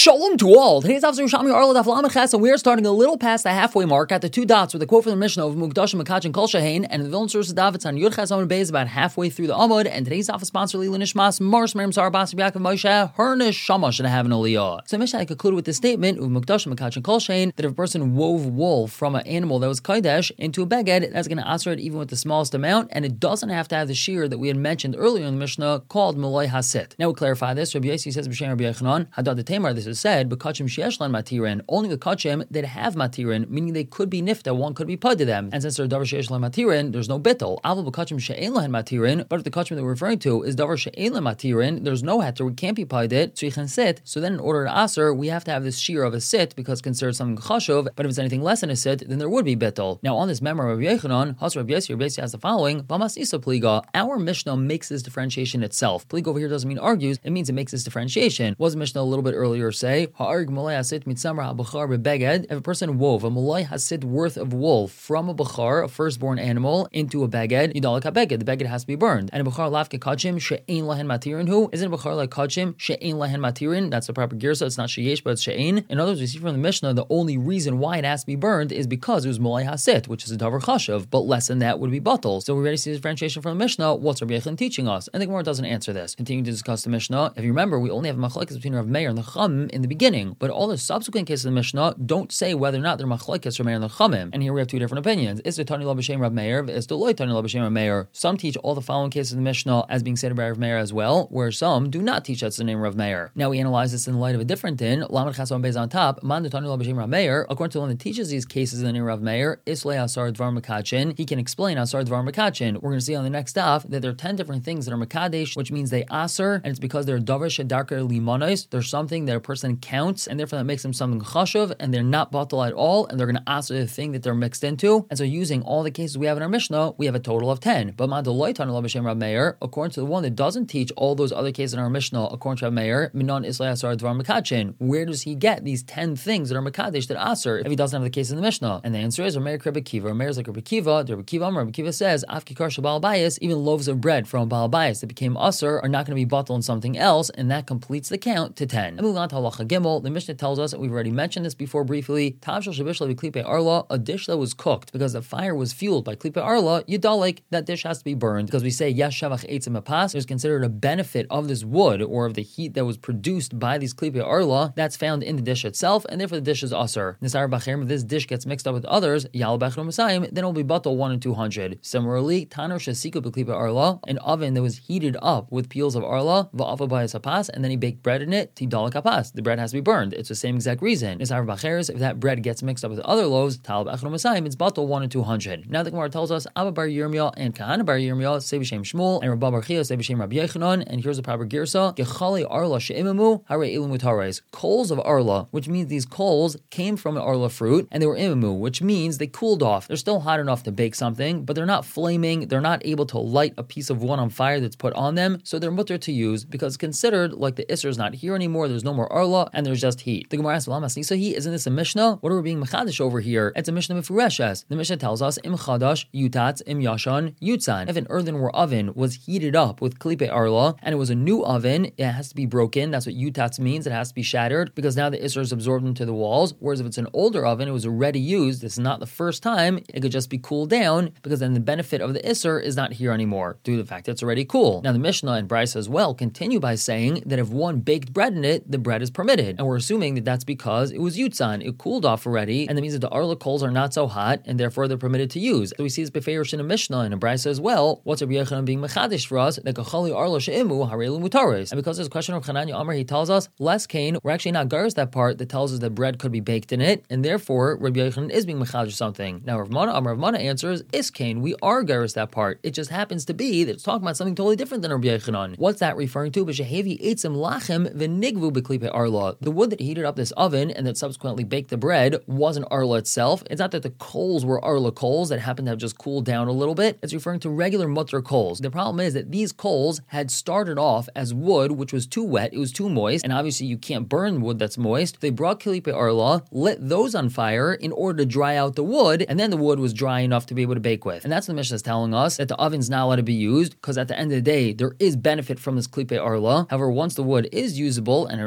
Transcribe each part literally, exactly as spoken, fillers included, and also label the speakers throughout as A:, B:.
A: Shalom to all. Today's officer Shami Arla Daf Lamed Ches, and we are starting a little past the halfway mark at the two dots with a quote from the Mishnah of Mukdashim Makachin Kol Shehain, and the Vilna source of David's on Yud Ches Amud Beis about halfway through the Amud. And today's office sponsor Lila Nishmas Mars Miriam Sar Bas Yaakov Moshe her Neshama should have an aliyah. So Mishnah concluded with the statement of Mukdashim Makachin Kol Shehain that if a person wove wool from an animal that was kodesh into a beged, that's going to answer it even with the smallest amount, and it doesn't have to have the shear that we had mentioned earlier in the Mishnah called Malay Hasit. Now we clarify this. Rabbi Yossi says B'Shem Rabbi Yechanan Hadad the Tamar. This is said, but kachim she'eshlan matirin, only the kachim that have matirin, meaning they could be nifta, one could be pud to them. And since they're davar she'eshlan matirin, there's no bittul. Aval b'kachim she'ein lahen matirin, but if the kachim that we're referring to is davar she'ein lahen matirin, there's no heter, we can't be pud it, so you can sit. So then in order to aser, we have to have this shear of a sit because it's considered something chashuv, but if it's anything less than a sit, then there would be bittul. Now on this memory of Rabbi Yechanan, Has Rabbi Yossi, Rabbi Yossi has the following, Vamas isa pliga, our Mishnah makes this differentiation itself. Pliga over here doesn't mean argues, it means it makes this differentiation. Was Mishnah a little bit earlier say, Ha'arg malay hasit mitzamra ha'bachar bebeged, if a person wove a malay hasit worth of wool from a bachar, a firstborn animal, into a beged, yidalak ha'beged, the beged has to be burned. And a bachar lafke kachim she'ein lahen matirin, who isn't a bachar like kachim she'ein lahen matirin, that's the proper girsa, it's not sheyesh, but it's she'ein. In other words, we see from the Mishnah, the only reason why it has to be burned is because it was malay hasit, which is a davar chashav, but less than that would be batal. So we already see the differentiation from the Mishnah. What's Rabbi Yechon teaching us? And the Gemara doesn't answer this. Continuing to discuss the Mishnah, if you remember, we only have a machlekes between Rav Meir and the Chum in the beginning, but all the subsequent cases of the Mishnah don't say whether or not they're machlekes Rav Meir and the Chumim. And here we have two different opinions. Is the Tani Lo B'Shem Rav Meir? Is the Loi Tani Lo B'Shem Rav Meir? Some teach all the following cases of the Mishnah as being said by Rav Meir as well, where some do not teach that's the name of Rav Meir. Now we analyze this in the light of a different din. Lamed Ches Amud Beis on top. Man the Tani Lo B'Shem Rav Meir. According to the one that teaches these cases in the name of Rav Meir, Islay Asar Dvar Makachin. He can explain Asar Dvar Makachin. We're going to see on the next daf that there are ten different things that are Makadesh, which means they aser, and it's because they're davar shedarker limonos. There's something that a person counts, and therefore that makes them something chashuv, and they're not batal at all, and they're going to aser the thing that they're mixed into. And so using all the cases we have in our Mishnah, we have a total of ten. But Madaloi Tana Lo B'Shem Rav Meir, according to the one that doesn't teach all those other cases in our Mishnah, according to Rav Meir, Minon Islay Asar Dvar Makachin, where does he get these ten things that are Makadesh that aser if he doesn't have the case in the Mishnah? And the answer is Rav Meir Rabbi Kiva. Rav Meir is like Rabbi Kiva. Rabbi Kiva, Rabbi Kiva says, Afkikar Shabal Bayis, even loaves of bread from Baal Bayis that became aser are not going to be bottled in something else, and that completes the count to ten. And moving on to Halacha Gimel, the Mishnah tells us, that we've already mentioned this before briefly, Tav Shel Shabishla V'Klipe Arla, a dish that was cooked because the fire was fueled by Klipe Arla, Yidalik, that dish has to be burned because we say Yesh Shavach Eitzim Apas, there's considered a benefit of this wood or of the heat that was produced by these Klipe Arla that's found in the dish itself, and therefore the dish is aser. Nisar Bachir, if this dish gets mixed up with others, Yal Bechro Masayim, then it will be bottled one and two hundred. Similarly, Tanor Shasiku B'Klipe Arla, an oven that was heated up with peels of arla, va'ava bayis hapas, and then he baked bread in it, tidalak hapas. The bread has to be burned. It's the same exact reason. Nisar Bacheres, if that bread gets mixed up with other loaves, tal b'achron masayim, it's bottled one and two hundred. Now the Gemara tells us, Abba bar Yirmiyah and Kahana bar Yirmiyah say b'shem Shmuel, and Rabba bar Chia say b'shem Rabbi Yechanan, and here's the proper girsa, gechali arla she'imamu, hare ilim mutares. Coals of arla, which means these coals came from an arla fruit, and they were imamu, which means they cooled off. They're still hot enough to bake something, but they're not flaming, they're not able to light a piece of wood on fire that's put on them, so they're mutter to use because it's considered like the Isser is not here anymore, there's no more arla, and there's just heat. The Gemara asks, Lama Snisahi, isn't this a Mishnah? What are we being mechadish over here? It's a Mishnah Mefureshes. The Mishnah tells us, Im chadash, yutatz, im yashan, yutzan. If an earthenware oven was heated up with klipe arla, and it was a new oven, it has to be broken. That's what yutatz means. It has to be shattered because now the Isser is absorbed into the walls, whereas if it's an older oven, it was already used, this is not the first time, it could just be cooled down because then the benefit of the Isser is not here anymore due to the fact that it's already cool. Now the Mishnah and Bryce as well continue by saying that if one baked bread in it, the bread is permitted. And we're assuming that that's because it was yutzan, it cooled off already, and that means that the arla coals are not so hot, and therefore they're permitted to use. So we see this befeirish in a Mishnah and a Bryce as well. What's Rabbi Yechanan being mechadish for us? That kachali arla she'imu harelu mutares. And because there's a question of Chananya Amar, he tells us less kain. We're actually not garis that part that tells us that bread could be baked in it, and therefore Rabbi Yechanan is being mechadish something. Now Rav Mana Amar Rav Mana answers is kain. We are garis that part. It just happens to be that it's talking about something totally different than Rabbi Yechanan. What's that referring to? B'shehevi eitzim lachem v'nigvu b'klipe arla. The wood that heated up this oven and that subsequently baked the bread wasn't arla itself. It's not that the coals were arla coals that happened to have just cooled down a little bit. It's referring to regular mutter coals. The problem is that these coals had started off as wood, which was too wet, it was too moist, and obviously you can't burn wood that's moist. They brought klipe arla, lit those on fire in order to dry out the wood, and then the wood was dry enough to be able to bake with. And that's what the Mishnah is telling us, that the oven's not allowed to be used, because at the end of the day, there is benefit from this klipe arla. However, once the wood is usable and already cooled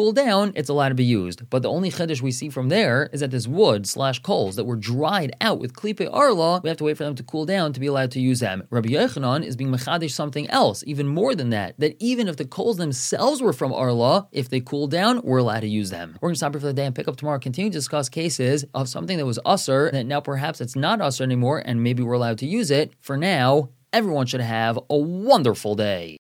A: cool down, it's allowed to be used. But the only chiddush we see from there is that this wood slash coals that were dried out with klipe arla, we have to wait for them to cool down to be allowed to use them. Rabbi Yochanan is being mechadish something else, even more than that, that even if the coals themselves were from arla, if they cool down, we're allowed to use them. We're going to stop here for the day and pick up tomorrow, continue to discuss cases of something that was usser, that now perhaps it's not usser anymore, and maybe we're allowed to use it. For now, everyone should have a wonderful day.